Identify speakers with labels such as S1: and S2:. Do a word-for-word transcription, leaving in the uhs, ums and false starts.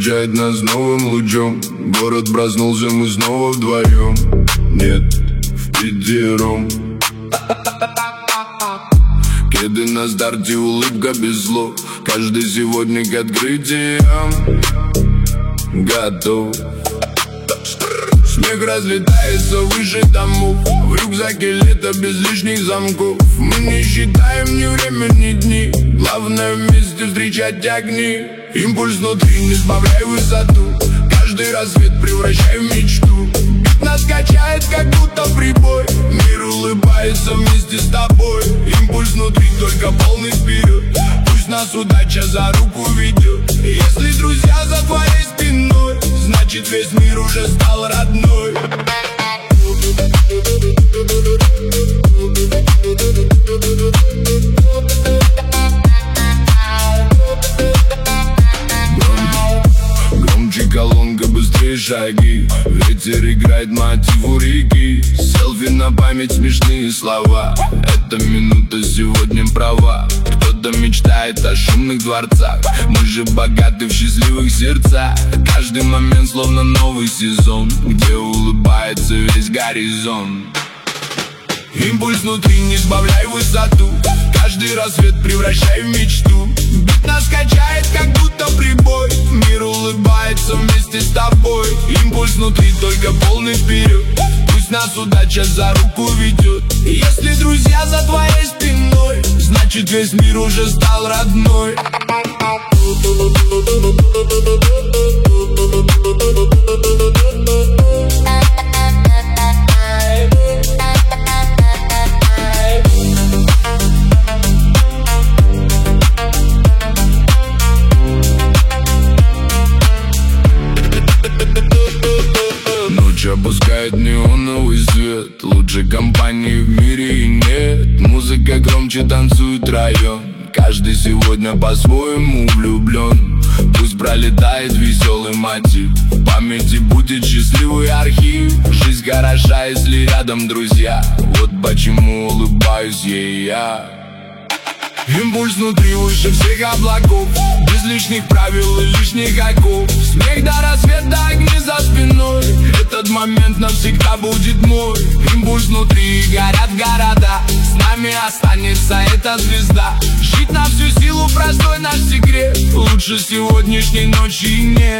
S1: встречает нас новым лучом. Город проснулся, мы снова вдвоем. Нет, в пятером. Кеды на старте, улыбка без слов. Каждый сегодня к открытиям готов. Снег разлетается выше домов. В рюкзаке лето без лишних замков. Мы не считаем ни время, ни дни. Главное вместе встречать огни. Импульс внутри, не сбавляй высоту. Каждый рассвет превращай в мечту. Бит нас качает, как будто прибой. Мир улыбается вместе с тобой. Импульс внутри, только полный вперед. Пусть нас удача за руку ведет. Если друзья за твоей спиной, значит весь мир уже стал родной. Громче колонка, быстрее шаги. Ветер играет мотиву реки. Селфи на память, смешные слова. Эта минута сегодня права. Кто-то мечтает о шумных дворцах. Мы же богаты в счастливых сердцах. Каждый момент словно новый сезон, где улыбается весь горизонт. Импульс внутри, не сбавляй высоту. Каждый рассвет превращай в мечту. Бит нас качает, как будто прибой. Мир улыбается вместе с тобой. Импульс внутри, только полный вперед. Пусть нас удача за руку ведет. Если друзья за твоей спиной, значит весь мир уже стал родной. Ночь опускает неоновый свет. Лучшей компании в мире и нет. Музыка громче, танцует район. Каждый сегодня по-своему влюблен. Пусть пролетает веселый мотив. В памяти будет счастливый архив. Жизнь хороша, если рядом друзья. Вот почему улыбаюсь ей я. Импульс внутри, выше всех облаков. Без лишних правил и лишних оков. Смех до рассвета, огни за спиной. Этот момент навсегда будет мой. Импульс внутри, горят города. С нами останется эта звезда. Жить на всю силу, простой наш секрет. Лучше сегодняшней ночи нет.